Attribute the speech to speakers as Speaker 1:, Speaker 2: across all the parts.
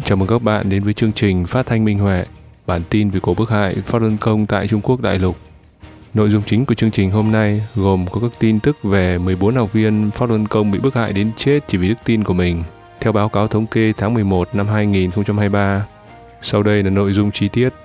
Speaker 1: Chào mừng các bạn đến với chương trình Phát thanh Minh Huệ, bản tin về cuộc bức hại Pháp Luân Công tại Trung Quốc đại lục. Nội dung chính của chương trình hôm nay gồm có các tin tức về 14 học viên Pháp Luân Công bị bức hại đến chết chỉ vì đức tin của mình, theo báo cáo thống kê tháng 11 năm 2023. Sau đây là nội dung chi tiết.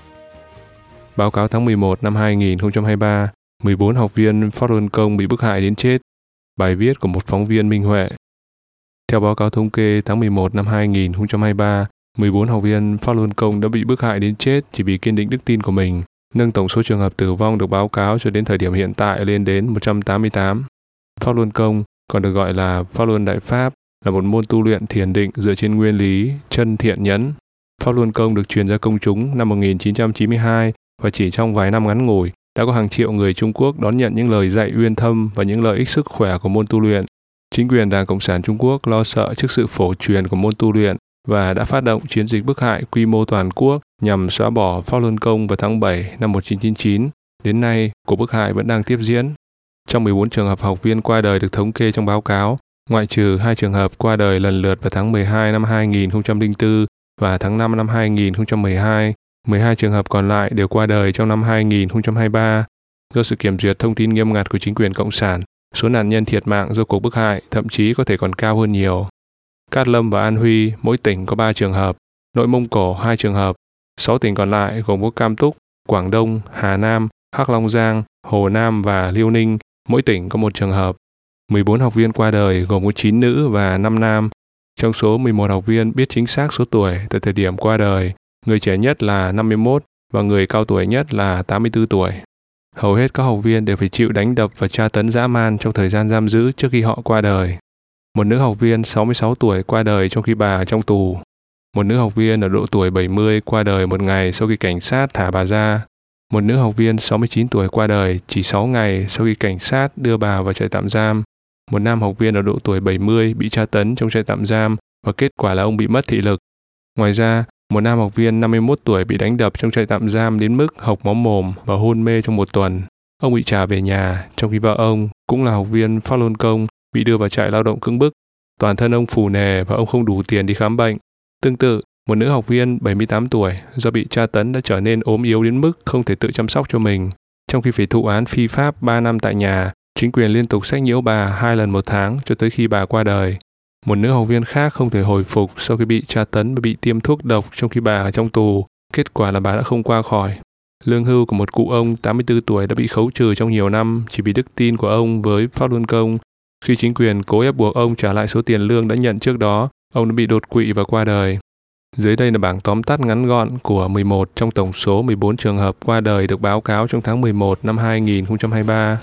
Speaker 1: Báo cáo tháng 11 năm 2023, 14 học viên Pháp Luân Công bị bức hại đến chết. Bài viết của một phóng viên Minh Huệ. Theo báo cáo thống kê tháng 11 năm 2023, 14 học viên Pháp Luân Công đã bị bức hại đến chết chỉ vì kiên định đức tin của mình, nâng tổng số trường hợp tử vong được báo cáo cho đến thời điểm hiện tại lên đến 188. Pháp Luân Công, còn được gọi là Pháp Luân Đại Pháp, là một môn tu luyện thiền định dựa trên nguyên lý chân thiện nhẫn. Pháp Luân Công được truyền ra công chúng năm 1992 và chỉ trong vài năm ngắn ngủi đã có hàng triệu người Trung Quốc đón nhận những lời dạy uyên thâm và những lợi ích sức khỏe của môn tu luyện. Chính quyền Đảng Cộng sản Trung Quốc lo sợ trước sự phổ truyền của môn tu luyện và đã phát động chiến dịch bức hại quy mô toàn quốc nhằm xóa bỏ Pháp Luân Công vào tháng 7 năm 1999. Đến nay, cuộc bức hại vẫn đang tiếp diễn. Trong 14 trường hợp học viên qua đời được thống kê trong báo cáo, ngoại trừ 2 trường hợp qua đời lần lượt vào tháng 12 năm 2004 và tháng 5 năm 2012, 12 trường hợp còn lại đều qua đời trong năm 2023. Do sự kiểm duyệt thông tin nghiêm ngặt của chính quyền Cộng sản, số nạn nhân thiệt mạng do cuộc bức hại thậm chí có thể còn cao hơn nhiều. Cát Lâm và An Huy, mỗi tỉnh có 3 trường hợp, Nội Mông Cổ 2 trường hợp, 6 tỉnh còn lại gồm có Cam Túc, Quảng Đông, Hà Nam, Hắc Long Giang, Hồ Nam và Liêu Ninh, mỗi tỉnh có 1 trường hợp. 14 học viên qua đời gồm có 9 nữ và 5 nam. Trong số 11 học viên biết chính xác số tuổi tại thời điểm qua đời, người trẻ nhất là 51 và người cao tuổi nhất là 84 tuổi. Hầu hết các học viên đều phải chịu đánh đập và tra tấn dã man trong thời gian giam giữ trước khi họ qua đời. Một nữ học viên 66 tuổi qua đời trong khi bà ở trong tù. Một nữ học viên ở độ tuổi 70 qua đời một ngày sau khi cảnh sát thả bà ra. Một nữ học viên 69 tuổi qua đời chỉ 6 ngày sau khi cảnh sát đưa bà vào trại tạm giam. Một nam học viên ở độ tuổi 70 bị tra tấn trong trại tạm giam và kết quả là ông bị mất thị lực. Ngoài ra, một nam học viên 51 tuổi bị đánh đập trong trại tạm giam đến mức hộc máu mồm và hôn mê trong 1 tuần. Ông bị trả về nhà, trong khi vợ ông, cũng là học viên Pháp Luân Công, bị đưa vào trại lao động cưỡng bức. Toàn thân ông phù nề và ông không đủ tiền đi khám bệnh. Tương tự, một nữ học viên 78 tuổi do bị tra tấn đã trở nên ốm yếu đến mức không thể tự chăm sóc cho mình. Trong khi phải thụ án phi pháp 3 năm tại nhà, chính quyền liên tục sách nhiễu bà 2 lần một tháng cho tới khi bà qua đời. Một nữ học viên khác không thể hồi phục sau khi bị tra tấn và bị tiêm thuốc độc trong khi bà ở trong tù. Kết quả là bà đã không qua khỏi. Lương hưu của một cụ ông 84 tuổi đã bị khấu trừ trong nhiều năm chỉ vì đức tin của ông với Pháp Luân Công. Khi chính quyền cố ép buộc ông trả lại số tiền lương đã nhận trước đó, ông đã bị đột quỵ và qua đời. Dưới đây là bảng tóm tắt ngắn gọn của 11 trong tổng số 14 trường hợp qua đời được báo cáo trong tháng 11 năm 2023.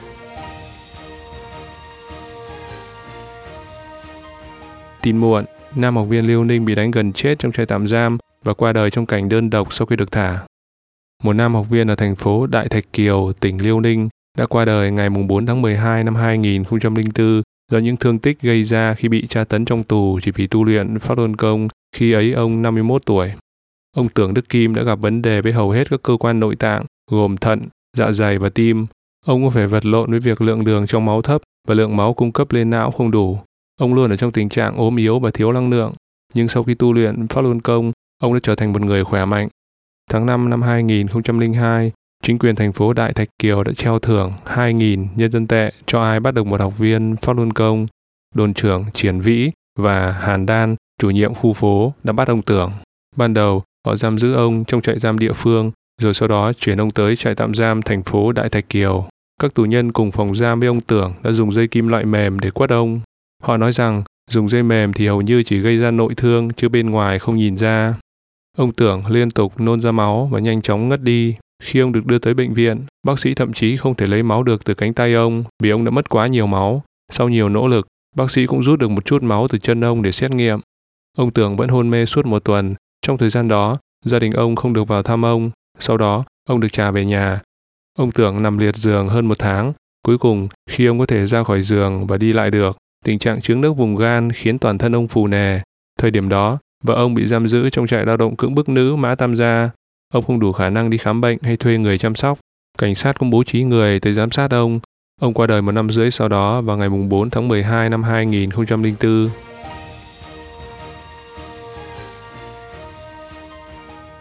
Speaker 1: Tin muộn, nam học viên Liêu Ninh bị đánh gần chết trong trại tạm giam và qua đời trong cảnh đơn độc sau khi được thả. Một nam học viên ở thành phố Đại Thạch Kiều, tỉnh Liêu Ninh đã qua đời ngày 4 tháng 12 năm 2004 do những thương tích gây ra khi bị tra tấn trong tù chỉ vì tu luyện Pháp Luân Công, khi ấy ông 51 tuổi. Ông Tưởng Đức Kim đã gặp vấn đề với hầu hết các cơ quan nội tạng, gồm thận, dạ dày và tim. Ông có phải vật lộn với việc lượng đường trong máu thấp và lượng máu cung cấp lên não không đủ. Ông luôn ở trong tình trạng ốm yếu và thiếu năng lượng, nhưng sau khi tu luyện Pháp Luân Công, ông đã trở thành một người khỏe mạnh. Tháng 5 năm 2002, chính quyền thành phố Đại Thạch Kiều đã treo thưởng 2.000 nhân dân tệ cho ai bắt được một học viên Pháp Luân Công. Đồn trưởng Triển Vĩ và Hàn Đan, chủ nhiệm khu phố, đã bắt ông Tưởng. Ban đầu, họ giam giữ ông trong trại giam địa phương, rồi sau đó chuyển ông tới trại tạm giam thành phố Đại Thạch Kiều. Các tù nhân cùng phòng giam với ông Tưởng đã dùng dây kim loại mềm để quất ông. Họ nói rằng dùng dây mềm thì hầu như chỉ gây ra nội thương chứ bên ngoài không nhìn ra. Ông Tưởng liên tục nôn ra máu và nhanh chóng ngất đi. Khi ông được đưa tới bệnh viện, bác sĩ thậm chí không thể lấy máu được từ cánh tay ông vì ông đã mất quá nhiều máu. Sau nhiều nỗ lực, bác sĩ cũng rút được một chút máu từ chân ông để xét nghiệm. Ông Tưởng vẫn hôn mê suốt 1 tuần. Trong thời gian đó, gia đình ông không được vào thăm ông. Sau đó, ông được trả về nhà. Ông Tưởng nằm liệt giường hơn 1 tháng. Cuối cùng, khi ông có thể ra khỏi giường và đi lại được, tình trạng chướng nước vùng gan khiến toàn thân ông phù nề. Thời điểm đó, vợ ông bị giam giữ trong trại lao động cưỡng bức nữ Mã Tam Gia. Ông không đủ khả năng đi khám bệnh hay thuê người chăm sóc. Cảnh sát cũng bố trí người tới giám sát ông. Ông qua đời 1 năm rưỡi sau đó vào ngày 4 tháng 12 năm 2004.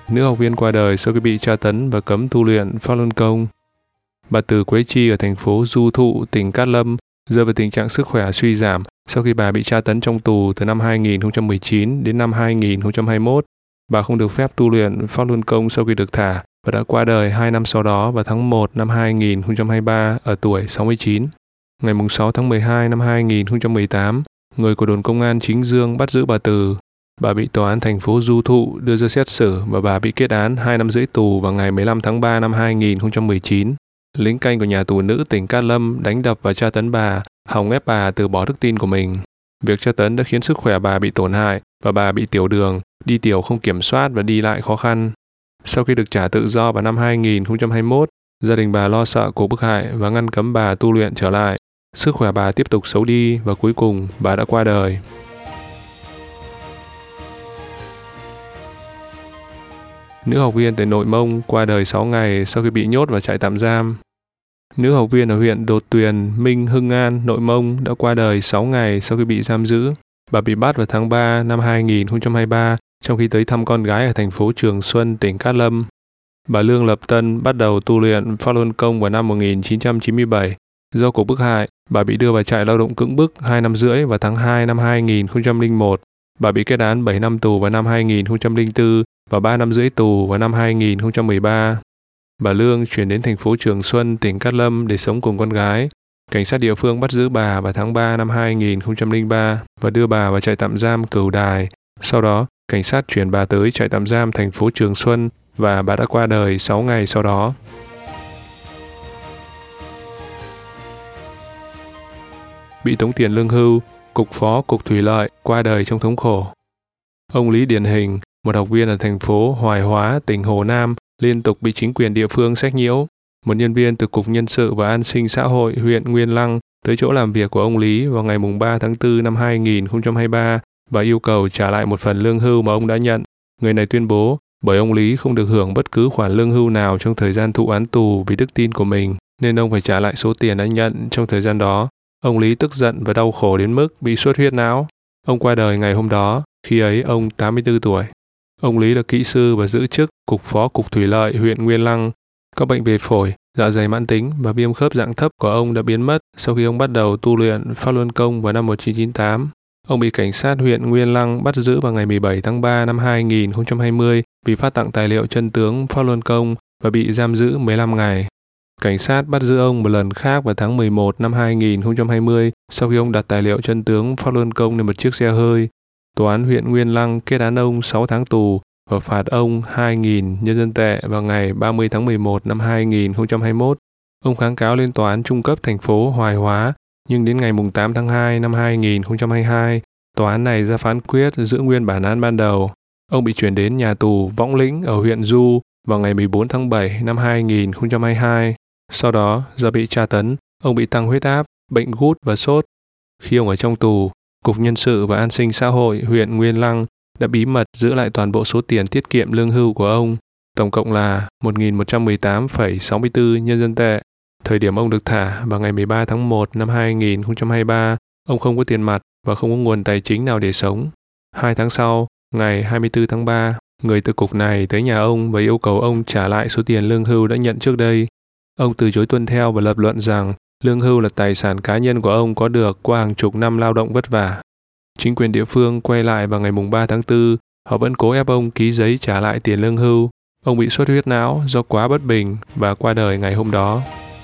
Speaker 1: nữ học viên qua đời sau khi bị tra tấn và cấm tu luyện Pháp Luân Công. Bà Từ Quế Chi ở thành phố Du Thụ, tỉnh Cát Lâm rơi vào tình trạng sức khỏe suy giảm sau khi bà bị tra tấn trong tù từ năm 2019 đến năm 2021. Bà không được phép tu luyện Pháp Luân Công sau khi được thả và đã qua đời 2 năm sau đó vào tháng 1 năm 2023 ở tuổi 69. Ngày 6 tháng 12 năm 2018, người của đồn công an Chính Dương bắt giữ bà Từ. Bà bị tòa án thành phố Du Thụ đưa ra xét xử và bà bị kết án 2 năm rưỡi tù vào ngày 15 tháng 3 năm 2019. Lính canh của nhà tù nữ tỉnh Cát Lâm đánh đập và tra tấn bà, hòng ép bà từ bỏ đức tin của mình. Việc tra tấn đã khiến sức khỏe bà bị tổn hại và bà bị tiểu đường, đi tiểu không kiểm soát và đi lại khó khăn. Sau khi được trả tự do vào năm 2021, gia đình bà lo sợ cuộc bức hại và ngăn cấm bà tu luyện trở lại. Sức khỏe bà tiếp tục xấu đi và cuối cùng bà đã qua đời. Nữ học viên tại Nội Mông qua đời 6 ngày sau khi bị nhốt vào trại tạm giam. Nữ học viên ở huyện Đột Tuyền, Minh Hưng An, Nội Mông đã qua đời 6 ngày sau khi bị giam giữ. Bà bị bắt vào tháng 3 năm 2023 trong khi tới thăm con gái ở thành phố Trường Xuân, tỉnh Cát Lâm. Bà Lương Lập Tân bắt đầu tu luyện Pháp Luân Công vào năm 1997. Do cuộc bức hại, bà bị đưa vào trại lao động cưỡng bức 2 năm rưỡi vào tháng 2 năm 2001. Bà bị kết án 7 năm tù vào năm 2004 và 3 năm rưỡi tù vào năm 2013. Bà Lương chuyển đến thành phố Trường Xuân, tỉnh Cát Lâm để sống cùng con gái. Cảnh sát địa phương bắt giữ bà vào tháng 3 năm 2003 và đưa bà vào trại tạm giam Cửu Đài. Sau đó, cảnh sát chuyển bà tới trại tạm giam thành phố Trường Xuân và bà đã qua đời 6 ngày sau đó. Bị tống tiền lương hưu, Cục Phó Cục Thủy lợi qua đời trong thống khổ. Ông Lý Điển Hình, một học viên ở thành phố Hoài Hóa, tỉnh Hồ Nam, liên tục bị chính quyền địa phương sách nhiễu. Một nhân viên từ Cục Nhân sự và An sinh xã hội huyện Nguyên Lăng tới chỗ làm việc của ông Lý vào ngày 3 tháng 4 năm 2023 và yêu cầu trả lại một phần lương hưu mà ông đã nhận. Người này tuyên bố bởi ông Lý không được hưởng bất cứ khoản lương hưu nào trong thời gian thụ án tù vì đức tin của mình, nên ông phải trả lại số tiền đã nhận trong thời gian đó. Ông Lý tức giận và đau khổ đến mức bị xuất huyết não. Ông qua đời ngày hôm đó, khi ấy ông 84 tuổi. Ông Lý là kỹ sư và giữ chức Cục Phó Cục Thủy lợi huyện Nguyên Lăng. Các bệnh về phổi, dạ dày mãn tính và viêm khớp dạng thấp của ông đã biến mất sau khi ông bắt đầu tu luyện Pháp Luân Công vào năm 1998. Ông bị cảnh sát huyện Nguyên Lăng bắt giữ vào ngày 17 tháng 3 năm 2020 vì phát tặng tài liệu chân tướng Pháp Luân Công và bị giam giữ 15 ngày. Cảnh sát bắt giữ ông một lần khác vào tháng 11 năm 2020 sau khi ông đặt tài liệu chân tướng Pháp Luân Công lên một chiếc xe hơi. Tòa án huyện Nguyên Lăng kết án ông 6 tháng tù và phạt ông 2.000 nhân dân tệ vào ngày 30 tháng 11 năm 2021. Ông kháng cáo lên tòa án trung cấp thành phố Hoài Hóa, nhưng đến ngày 8 tháng 2 năm 2022, tòa án này ra phán quyết giữ nguyên bản án ban đầu. Ông bị chuyển đến nhà tù Võng Lĩnh ở huyện Du vào ngày 14 tháng 7 năm 2022. Sau đó, do bị tra tấn, ông bị tăng huyết áp, bệnh gút và sốt. Khi ông ở trong tù, Cục Nhân sự và An sinh xã hội huyện Nguyên Lăng đã bí mật giữ lại toàn bộ số tiền tiết kiệm lương hưu của ông, tổng cộng là 1.118,64 nhân dân tệ. Thời điểm ông được thả vào ngày 13 tháng 1 năm 2023, ông không có tiền mặt và không có nguồn tài chính nào để sống. 2 tháng sau, ngày 24 tháng 3, người từ cục này tới nhà ông và yêu cầu ông trả lại số tiền lương hưu đã nhận trước đây. Ông từ chối tuân theo và lập luận rằng lương hưu là tài sản cá nhân của ông có được qua hàng chục năm lao động vất vả. Chính quyền địa phương quay lại vào ngày 3 tháng 4, họ vẫn cố ép ông ký giấy trả lại tiền lương hưu. Ông bị xuất huyết não do quá bất bình và qua đời ngày hôm đó.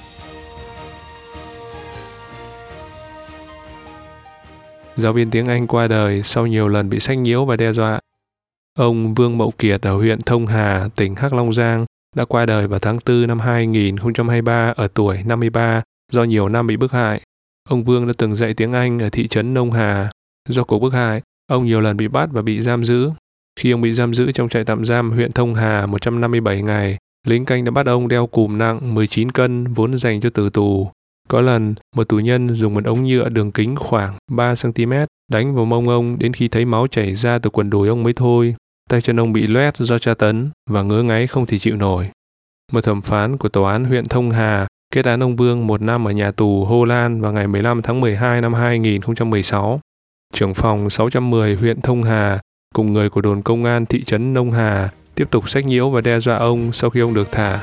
Speaker 1: Giáo viên tiếng Anh qua đời sau nhiều lần bị sách nhiễu và đe dọa. Ông Vương Mậu Kiệt ở huyện Thông Hà, tỉnh Hắc Long Giang đã qua đời vào tháng 4 năm 2023 ở tuổi 53 do nhiều năm bị bức hại. Ông Vương đã từng dạy tiếng Anh ở thị trấn Nông Hà. Do cuộc bức hại, ông nhiều lần bị bắt và bị giam giữ. Khi ông bị giam giữ trong trại tạm giam huyện Thông Hà 157 ngày, lính canh đã bắt ông đeo cùm nặng 19 cân vốn dành cho tử tù. Có lần, một tù nhân dùng một ống nhựa đường kính khoảng 3 cm đánh vào mông ông đến khi thấy máu chảy ra từ quần đùi ông mới thôi. Tay chân ông bị loét do tra tấn và ngứa ngáy không thể chịu nổi. Một thẩm phán của tòa án huyện Thông Hà kết án ông Vương 1 năm ở nhà tù Hồ Lan vào ngày 15 tháng 12 năm 2016. Trưởng phòng 610 huyện Thông Hà cùng người của đồn công an thị trấn Nông Hà tiếp tục sách nhiễu và đe dọa ông sau khi ông được thả.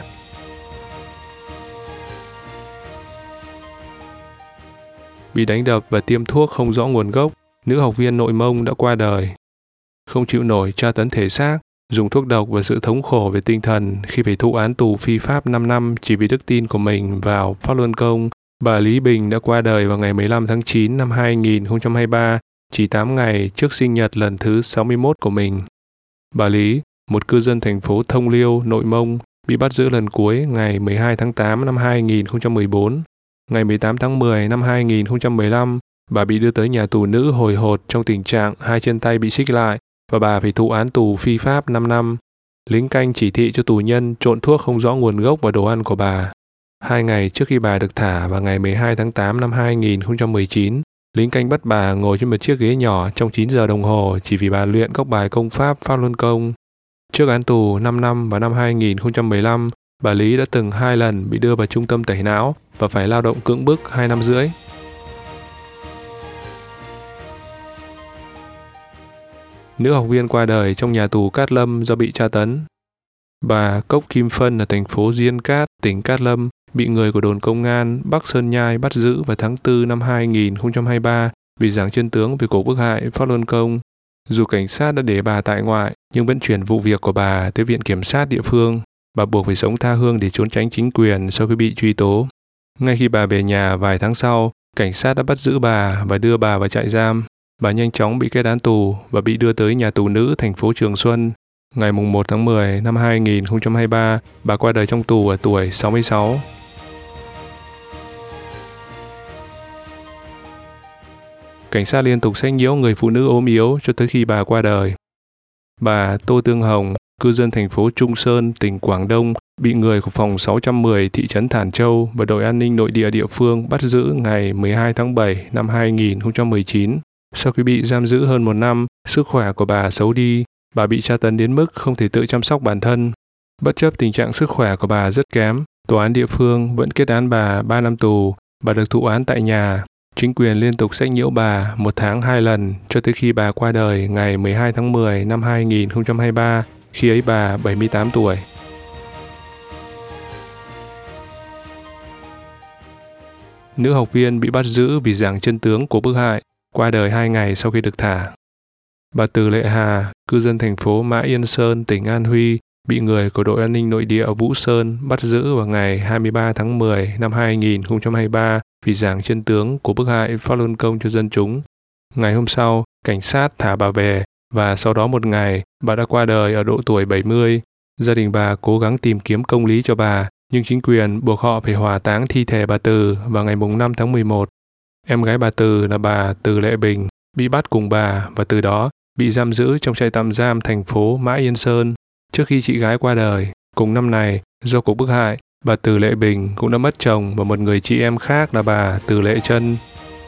Speaker 1: Bị đánh đập và tiêm thuốc không rõ nguồn gốc, nữ học viên nội Mông đã qua đời. Không chịu nổi tra tấn thể xác, dùng thuốc độc và sự thống khổ về tinh thần khi phải thụ án tù phi pháp 5 năm chỉ vì đức tin của mình vào Pháp Luân Công, bà Lý Bình đã qua đời vào ngày 15 tháng 9 năm 2023, chỉ 8 ngày trước sinh nhật lần thứ 61 của mình. Bà Lý, một cư dân thành phố Thông Liêu, nội Mông, bị bắt giữ lần cuối ngày 12 tháng 8 năm 2014. Ngày 18 tháng 10 năm 2015, bà bị đưa tới nhà tù nữ hồi hột trong tình trạng hai chân tay bị xích lại và bà phải thụ án tù phi pháp 5 năm. Lính canh chỉ thị cho tù nhân trộn thuốc không rõ nguồn gốc vào đồ ăn của bà. 2 ngày trước khi bà được thả vào ngày 12 tháng 8 năm 2019, lính canh bắt bà ngồi trên một chiếc ghế nhỏ trong 9 giờ đồng hồ chỉ vì bà luyện các bài công pháp Pháp Luân Công. Trước án tù 5 năm vào năm 2015, bà Lý đã từng 2 lần bị đưa vào trung tâm tẩy não và phải lao động cưỡng bức 2 năm rưỡi. Nữ học viên qua đời trong nhà tù Cát Lâm do bị tra tấn. Bà Cốc Kim Phân ở thành phố Diên Cát, tỉnh Cát Lâm, bị người của đồn công an Bắc Sơn Nhai bắt giữ vào tháng 4 năm 2023 vì giảng chân tướng về cuộc bức hại Pháp Luân Công. Dù cảnh sát đã để bà tại ngoại, nhưng vẫn chuyển vụ việc của bà tới viện kiểm sát địa phương. Bà buộc phải sống tha hương để trốn tránh chính quyền sau khi bị truy tố. Ngay khi bà về nhà vài tháng sau, cảnh sát đã bắt giữ bà và đưa bà vào trại giam. Bà nhanh chóng bị kết án tù và bị đưa tới nhà tù nữ thành phố Trường Xuân. Ngày 1 tháng 10 năm 2023, bà qua đời trong tù ở tuổi 66. Cảnh sát liên tục sách nhiễu người phụ nữ ốm yếu cho tới khi bà qua đời. Bà Tô Tương Hồng, cư dân thành phố Trung Sơn, tỉnh Quảng Đông, bị người của phòng 610 thị trấn Thản Châu và đội an ninh nội địa địa phương bắt giữ ngày 12 tháng 7 năm 2019. Sau khi bị giam giữ hơn 1 năm, sức khỏe của bà xấu đi, bà bị tra tấn đến mức không thể tự chăm sóc bản thân. Bất chấp tình trạng sức khỏe của bà rất kém, tòa án địa phương vẫn kết án bà 3 năm tù, bà được thụ án tại nhà. Chính quyền liên tục sách nhiễu bà 1 tháng 2 lần cho tới khi bà qua đời ngày 12 tháng 10 năm 2023, khi ấy bà 78 tuổi. Nữ học viên bị bắt giữ vì giảng chân tướng của bức hại, qua đời 2 ngày sau khi được thả. Bà Từ Lệ Hà, cư dân thành phố Mã Yên Sơn, tỉnh An Huy, bị người của đội an ninh nội địa ở Vũ Sơn bắt giữ vào ngày 23 tháng 10 năm 2023 vì giảng chân tướng của bức hại Pháp Luân Công cho dân chúng. Ngày hôm sau, cảnh sát thả bà về và sau đó 1 ngày, bà đã qua đời ở độ tuổi 70. Gia đình bà cố gắng tìm kiếm công lý cho bà, nhưng chính quyền buộc họ phải hỏa táng thi thể bà Từ vào ngày 5 tháng 11. Em gái bà Từ là bà Từ Lệ Bình bị bắt cùng bà và từ đó bị giam giữ trong trại tạm giam thành phố Mã Yên Sơn. Trước khi chị gái qua đời, cùng năm này, do cuộc bức hại, bà Từ Lệ Bình cũng đã mất chồng và một người chị em khác là bà Từ Lệ Trân.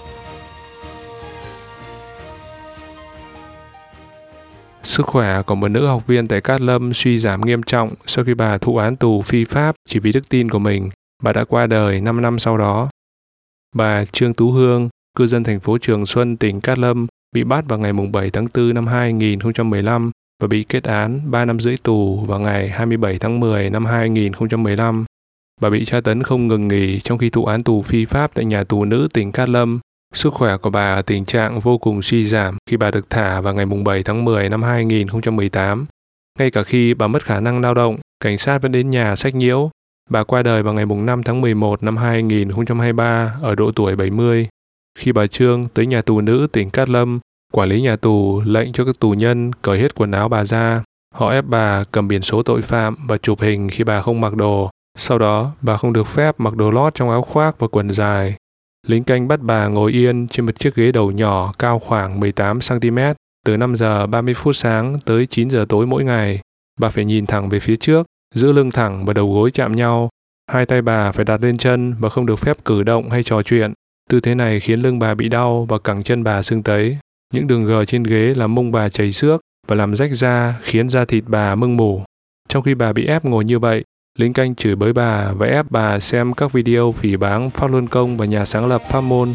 Speaker 1: Sức khỏe của một nữ học viên tại Cát Lâm suy giảm nghiêm trọng sau khi bà thụ án tù phi pháp chỉ vì đức tin của mình. Bà đã qua đời 5 năm sau đó. Bà Trương Tú Hương, cư dân thành phố Trường Xuân, tỉnh Cát Lâm, bị bắt vào ngày 7 tháng 4 năm 2015 và bị kết án 3 năm rưỡi tù vào ngày 27 tháng 10 năm 2015. Bà bị tra tấn không ngừng nghỉ trong khi thụ án tù phi pháp tại nhà tù nữ tỉnh Cát Lâm. Sức khỏe của bà ở tình trạng vô cùng suy giảm khi bà được thả vào ngày 7 tháng 10 năm 2018. Ngay cả khi bà mất khả năng lao động, cảnh sát vẫn đến nhà sách nhiễu. Bà qua đời vào ngày 5 tháng 11 năm 2023 ở độ tuổi 70. Khi bà Trương tới nhà tù nữ tỉnh Cát Lâm, quản lý nhà tù lệnh cho các tù nhân cởi hết quần áo bà ra. Họ ép bà cầm biển số tội phạm và chụp hình khi bà không mặc đồ. Sau đó, bà không được phép mặc đồ lót trong áo khoác và quần dài. Lính canh bắt bà ngồi yên trên một chiếc ghế đầu nhỏ cao khoảng 18 cm từ 5 giờ 30 phút sáng tới 9 giờ tối mỗi ngày. Bà phải nhìn thẳng về phía trước, giữ lưng thẳng và đầu gối chạm nhau. 2 tay bà phải đặt lên chân và không được phép cử động hay trò chuyện. Tư thế này khiến lưng bà bị đau và cẳng chân bà sưng tấy. Những đường gờ trên ghế làm mông bà chảy xước và làm rách da, khiến da thịt bà mưng mủ. Trong khi bà bị ép ngồi như vậy, lính canh chửi bới bà và ép bà xem các video phỉ báng Pháp Luân Công và nhà sáng lập pháp môn.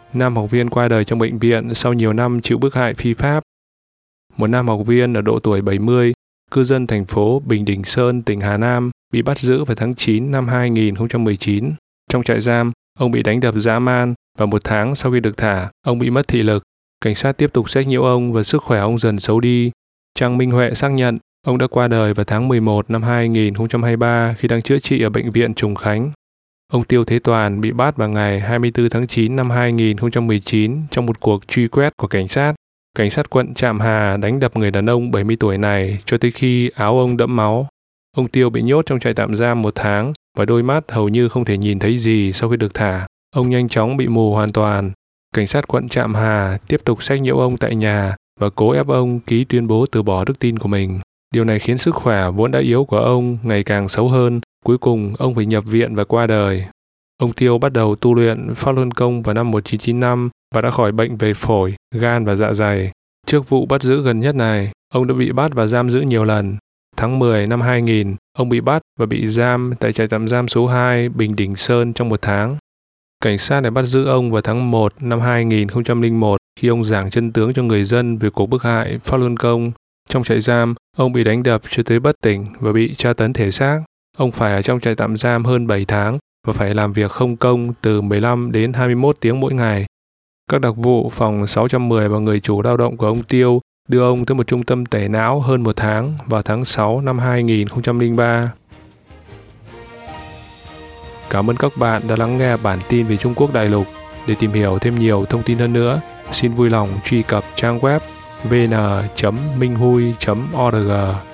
Speaker 1: nam học viên qua đời trong bệnh viện sau nhiều năm chịu bức hại phi pháp. Một nam học viên ở độ tuổi 70, cư dân thành phố Bình Đình Sơn, tỉnh Hà Nam, bị bắt giữ vào tháng 9 năm 2019. Trong trại giam, ông bị đánh đập dã man và 1 tháng sau khi được thả, ông bị mất thị lực. Cảnh sát tiếp tục sách nhiễu ông và sức khỏe ông dần xấu đi. Trang Minh Huệ xác nhận ông đã qua đời vào tháng 11 năm 2023 khi đang chữa trị ở Bệnh viện Trùng Khánh. Ông Tiêu Thế Toàn bị bắt vào ngày 24 tháng 9 năm 2019 trong một cuộc truy quét của cảnh sát. Cảnh sát quận Trạm Hà đánh đập người đàn ông 70 tuổi này cho tới khi áo ông đẫm máu. Ông Tiêu bị nhốt trong trại tạm giam 1 tháng và đôi mắt hầu như không thể nhìn thấy gì sau khi được thả. Ông nhanh chóng bị mù hoàn toàn. Cảnh sát quận Trạm Hà tiếp tục sách nhiễu ông tại nhà và cố ép ông ký tuyên bố từ bỏ đức tin của mình. Điều này khiến sức khỏe vốn đã yếu của ông ngày càng xấu hơn. Cuối cùng, ông phải nhập viện và qua đời. Ông Tiêu bắt đầu tu luyện Pháp Luân Công vào năm 1995 và đã khỏi bệnh về phổi, gan và dạ dày. Trước vụ bắt giữ gần nhất này, ông đã bị bắt và giam giữ nhiều lần. Tháng 10 năm 2000, ông bị bắt và bị giam tại trại tạm giam số 2 Bình Đình Sơn trong 1 tháng. Cảnh sát đã bắt giữ ông vào tháng 1 năm 2001 khi ông giảng chân tướng cho người dân về cuộc bức hại Pháp Luân Công. Trong trại giam, ông bị đánh đập cho tới bất tỉnh và bị tra tấn thể xác. Ông phải ở trong trại tạm giam hơn 7 tháng và phải làm việc không công từ 15 đến 21 tiếng mỗi ngày. Các đặc vụ phòng 610 và người chủ lao động của ông Tiêu đưa ông tới một trung tâm tẩy não hơn 1 tháng vào tháng 6 năm 2003. Cảm ơn các bạn đã lắng nghe bản tin về Trung Quốc đại lục. Để tìm hiểu thêm nhiều thông tin hơn nữa, xin vui lòng truy cập trang web vn.minhui.org.